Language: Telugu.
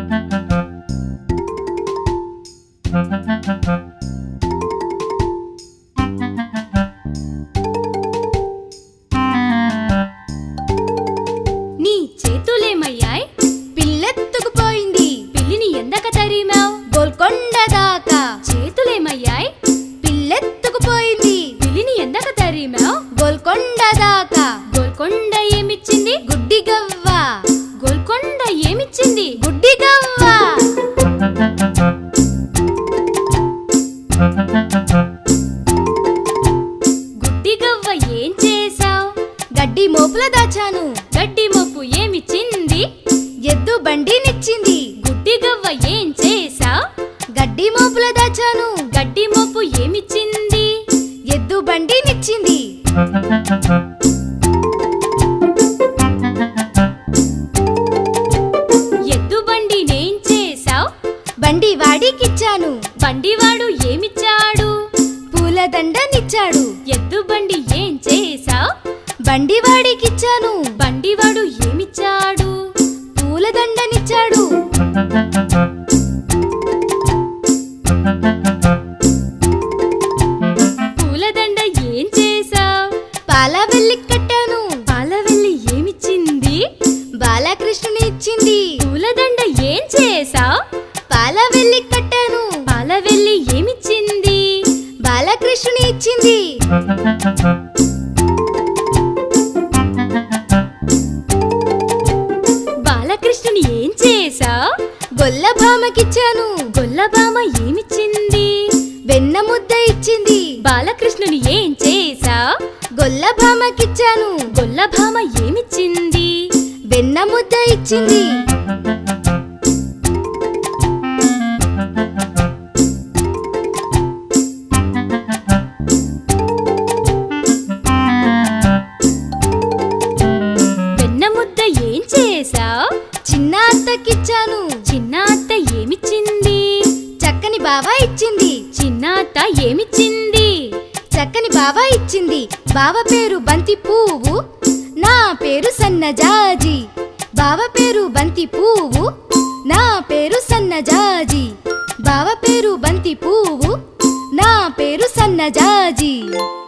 నీ చేతులేమయ్యాయ్? పిల్లెత్తుకుపోయింది. పిల్లిని ఎందక తరిమావ్? గోల్కొండ దాకా. చేతులేమయ్యాయ్? పిల్లెత్తుకుపోయింది. పిల్లిని ఎందక తరిమావ్? గోల్కొండ దాకా. గోల్కొండ ఏమిచ్చింది? గుడ్డి గవ్వ. గోల్కొండ ఏమిచ్చింది? గుడ్డి గవ్వ. గుడ్డి గవ్వ ఏం చేసావ్? గడ్డి మోపుల దాచాను. గడ్డి మోపు ఏమిచ్చింది? ఎద్దు బండినిచ్చింది. గుడ్డి గవ్వ ఏం చేసావ్? గడ్డి మోపుల దాచాను. గడ్డి మోపు ఏమిచ్చింది? ఎద్దు బండినిచ్చింది. ఎద్దు బండినేం చేసావ్? బండి వాడికిచ్చాను. బండివాడు ఏమిచ్చాడు? పూలదండనిచ్చాడు. ఎద్దు బండి ఏం చేసావ్? బండివాడికిచ్చాను. బండివాడు ఏమిచ్చాడు? పూలదండనిచ్చాడు. పూలదండ ఏం చేసావ్? పాలవెల్లి కట్టాను. పాలవెల్లి ఏమిచ్చింది? బాలకృష్ణుని ఇచ్చింది. పూలదండ ఏం చేసావ్? పాలవెల్లి కట్టాను. పాలవెల్లి ఏమిచ్చింది? బాలకృష్ణుని ఇచ్చింది. బాలకృష్ణుని ఏం చేసావ్? గొల్లభామకిచ్చాను. గొల్లభామ ఏమిచ్చింది? వెన్న ముద్ద ఇచ్చింది. బాలకృష్ణుని ఏం చేసావ్? గొల్లభామకిచ్చాను. గొల్లభామ ఏమిచ్చింది? వెన్న ముద్ద ఇచ్చింది. వెన్న ముద్ద ఏం చేసావ్? చిన్న అత్తకిచ్చాను. చిన్న అత్త ఏమిచ్చింది? చక్కని బావ ఇచ్చింది. చిన్న అత్త ఏమిచ్చింది? చక్కని బావ ఇచ్చింది. బావ పేరు బంతి పువ్వు, నా పేరు సన్నజాజి. బావ పేరు బంతి పువ్వు, నా పేరు సన్నజాజి. బావ పేరు బంతి పువ్వు, నా పేరు సన్నజాజి.